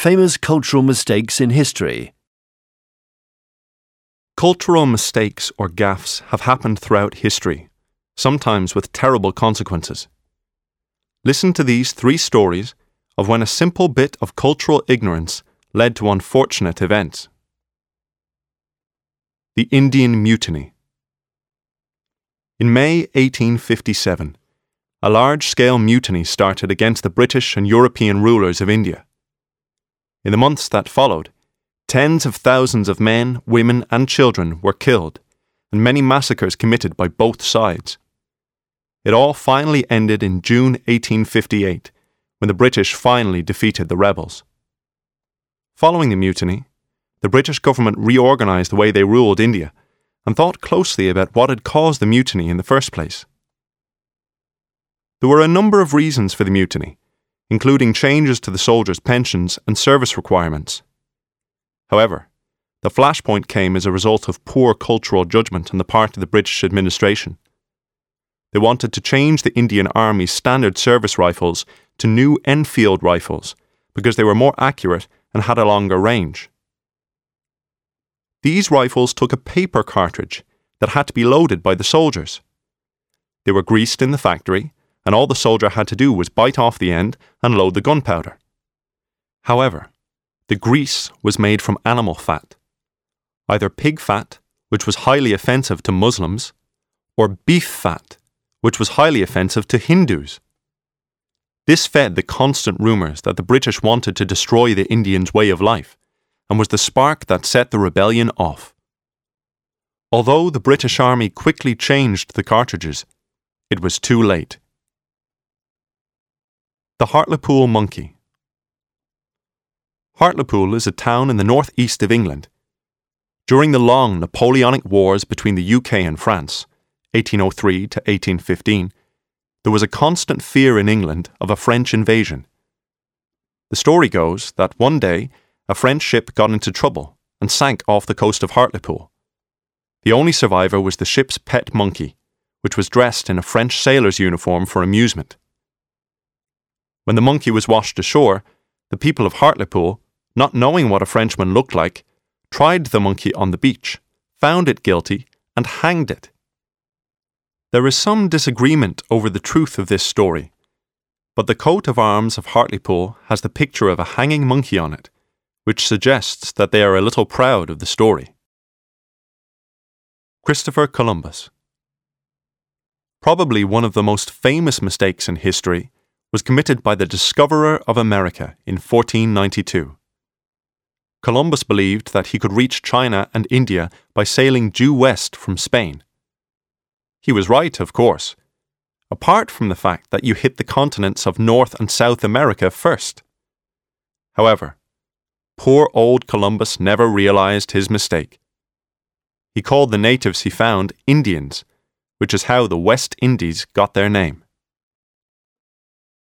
Famous cultural mistakes in history. Cultural mistakes or gaffes have happened throughout history, sometimes with terrible consequences. Listen to these 3 stories of when a simple bit of cultural ignorance led to unfortunate events. The Indian Mutiny. In May 1857, a large-scale mutiny started against the British and European rulers of India. In the months that followed, tens of thousands of men, women, and children were killed, and many massacres committed by both sides. It all finally ended in June 1858, when the British finally defeated the rebels. Following the mutiny, the British government reorganised the way they ruled India and thought closely about what had caused the mutiny in the first place. There were a number of reasons for the mutiny, including changes to the soldiers' pensions and service requirements. However, the flashpoint came as a result of poor cultural judgment on the part of the British administration. They wanted to change the Indian Army's standard service rifles to new Enfield rifles because they were more accurate and had a longer range. These rifles took a paper cartridge that had to be loaded by the soldiers. They were greased in the factory, and all the soldier had to do was bite off the end and load the gunpowder. However, the grease was made from animal fat, either pig fat, which was highly offensive to Muslims, or beef fat, which was highly offensive to Hindus. This fed the constant rumours that the British wanted to destroy the Indians' way of life, and was the spark that set the rebellion off. Although the British Army quickly changed the cartridges, it was too late. The Hartlepool Monkey. Hartlepool is a town in the northeast of England. During the long Napoleonic Wars between the UK and France, 1803 to 1815, there was a constant fear in England of a French invasion. The story goes that one day a French ship got into trouble and sank off the coast of Hartlepool. The only survivor was the ship's pet monkey, which was dressed in a French sailor's uniform for amusement. When the monkey was washed ashore, the people of Hartlepool, not knowing what a Frenchman looked like, tried the monkey on the beach, found it guilty, and hanged it. There is some disagreement over the truth of this story, but the coat of arms of Hartlepool has the picture of a hanging monkey on it, which suggests that they are a little proud of the story. Christopher Columbus. Probably one of the most famous mistakes in history was committed by the discoverer of America in 1492. Columbus believed that he could reach China and India by sailing due west from Spain. He was right, of course, apart from the fact that you hit the continents of North and South America first. However, poor old Columbus never realized his mistake. He called the natives he found Indians, which is how the West Indies got their name.